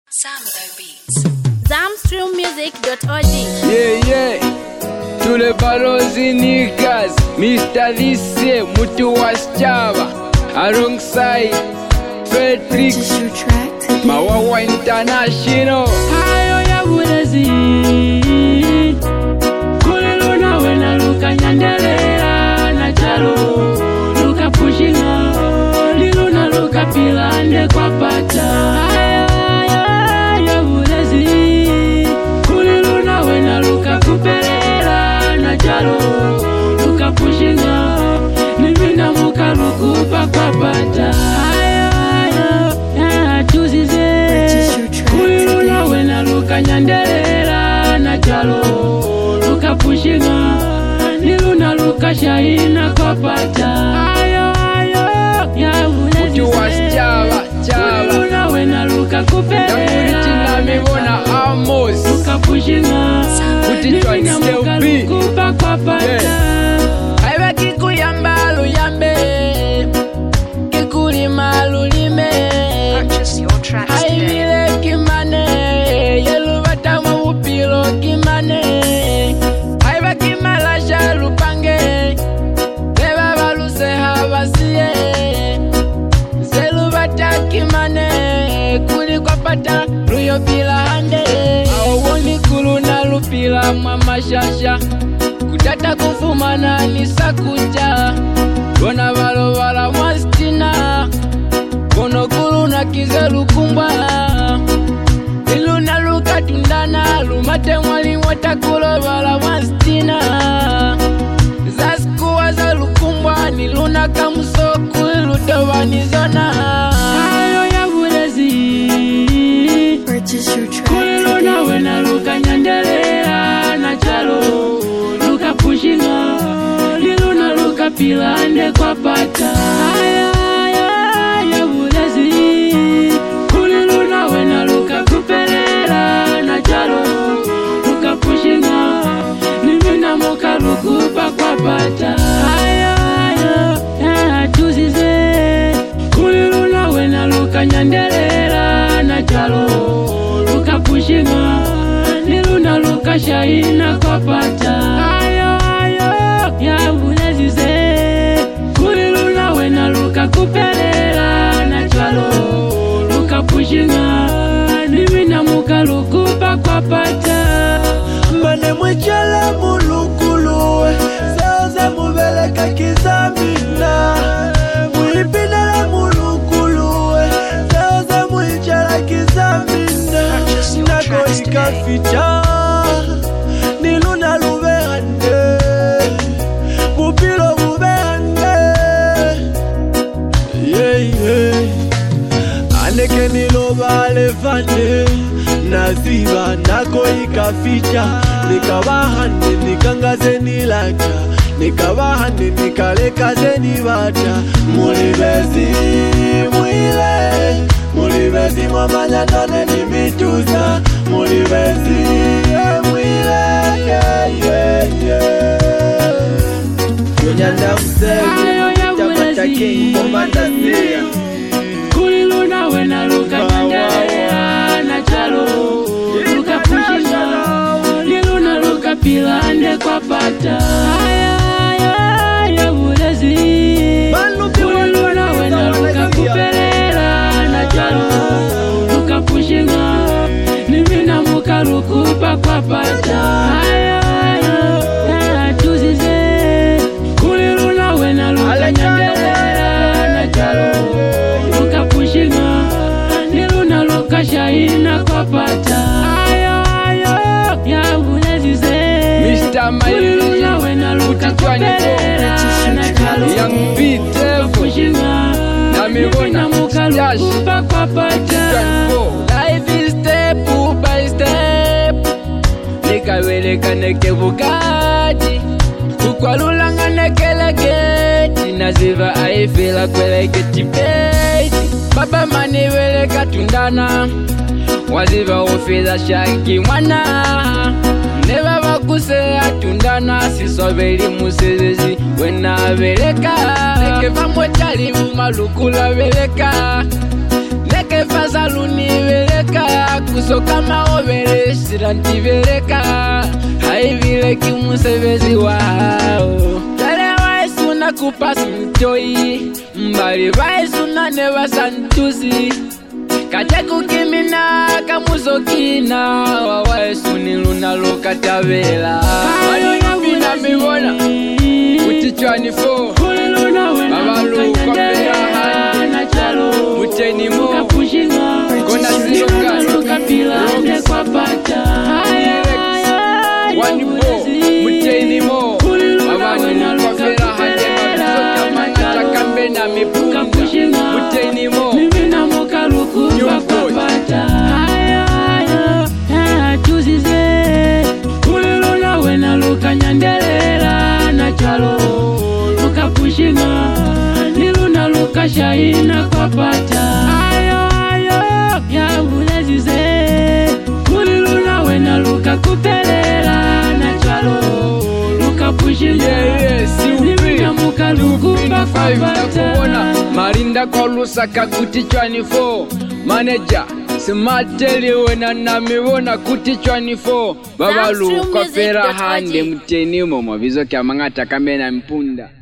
Sambo Beats. Zamstreammusic.org. Yeah. Tous les balozi niggas, Mr. Lisse, Mutu Waschava, alongside Frederick, Mawawa International. Ayo ya bulezi kuliluna wena luka nyandelera na chalo luka pushinga liluna luka pilande kwa pata. Ayo ya bulezi kuliluna wena luka kupelera na chalo luka pushinga nimina muka lukupa kwa pata. Nyandelera na chalo luka pushinga niluna luka shaina kwa pata. Ayo ya bulezi Mutu Waschava, luna wena luka kupelera Tina mibona Amos, luka pushinga niluna muka lukupa kwa pata. Aiba kikuyamba luyambe, kikulima lulime. Purchase your tracks today. Haimile kimane, yelubata mawupilo kimane. Aiba kimalasha lupange, leba baluse habasiye. Zelubata kimane, kuli kwa pata luyo pila hande. Awoni kuluna lupila mamashasha, kutata kufumana nisakuja. Kona balo bala mwastina, kono kuluna kizelu kumbwa. Iluna luka tundana, lumate mwali watakulo bala mwastina. Zaskuwa za lukumbwa, niluna kamusoku ilutowa nizona. Ayo ya bulezi Purchase your tracks kuliluna wena luka nyandelera na chalo luka pushinga liluna luka pilande kwa pata. Ayo ya bulezi kuliluna wena luka kupelera na chalo luka pushinga nimina muka lukupa kwa pata. Ayo tuzize kuliluna wena luka nyandelera na chalo luka pushinga niluna luka shaina kwa pata. Ayo ya bulezi ze kuliluna wena luka kupelera na chalo luka pushinga nimina muka lukupa kwa pata. Mane mwijala mulukuluwe Seze mubeleka kizamina Mwipinala mulukuluwe Seze mwijala kizamina Nako ikafita Niluna lubehande Mupilo bubehande Yeah Aneke niloba alefande Naziba nako ikafita Nikabahande nikangaze nilaka Nikabahande nikalekaze nibata Mulibezi mwile Mulibezi mwamanya none nimituza Mulibezi mwile Kunyanda msevi Ayo ya Tapata king bulezi komanda siya kuliluna wena luka nyandelera na chalo luka pushinga liluna luka pilande kwa pata. Ayo ya bulezi kuliluna wena luka kupelera na chalo luka pushinga nimina muka lukupa kwa pata. Ayo tuzize kuliluna wena luka nyandelera na chalo luka pushinga niluna luka shaina kwa pata. Ayo ya bulezi ze Mr. kuliluna Maili, wena luka kupelera na chalo Young Beat, pushinga Namibona, nimina muka Stash, lukupa kwa pata. Life is step by step. Nikaweleka neke bukati kukwalulanga nekelegeti naziva aifila kwelegeti beti. Baba mani weleka tundana waziva ufila shaki mwana. Neva bakuse atundana sisobeli musezezi wena veleka. Neke vamwetali umalukula veleka. Neke fasa luni veleka. Kamuso kama overe sirantivereka haivile kimusevezi wao tare waisu na kupasi mtoi mbali waisu na neva santusi kaja kukimina kamuso kina wawaisu niluna lokatavela Malina mibona utichwani fo Babalu kwa pera handi Muteni mo Kona ziloka Kapilande kwa pata Wanipo Muteni mo Babalu kwa pera handi Mabizo kamanya chakambe na mipunda Muteni mo Mimina mukaruku kwa pata Tuzize Kuliluna wena luka nyandelela na chalo Luka pushinga Niluna luka shaina kwa pata Ya ulezize Kuliluna wena luka kupelela na chalo Luka pushinga Niluna muka luku kwa pata Marinda kwa lusaka kutichwani fo Manager Simateli wena na miwona kutichwani fo Babalu kwa pera hande mtenimo Mwavizo kia mangata kamena mpunda